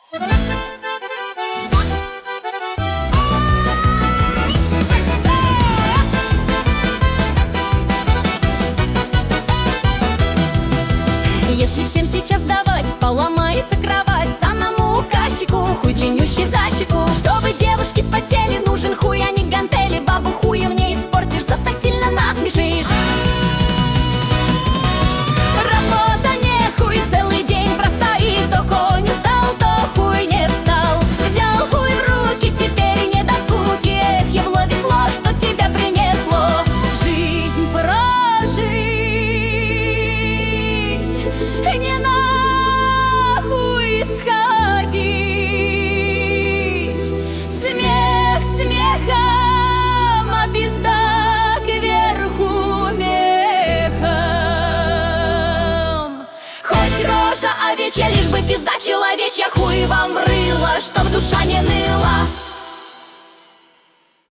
Если всем сейчас давать, поломается кровать санному указчику, хуй длиннющий за щеку. Чтобы девушки потели, нужен хуй, а не гантели. Бабу хуя мне испортишь, зато сильно насмешишь. Работа не хуй, целый день простоит. То конь устал, то хуй не встал. Взял хуй в руки, теперь не до скуки. Эх, ебло весло, что тебя принесло. Жизнь прожить, не нахуй сходить. Смех смехом, а пизда кверху мехом. Хоть рожа овечья, лишь бы пизда человечья. Хуй вам в рыло, чтоб душа не ныла.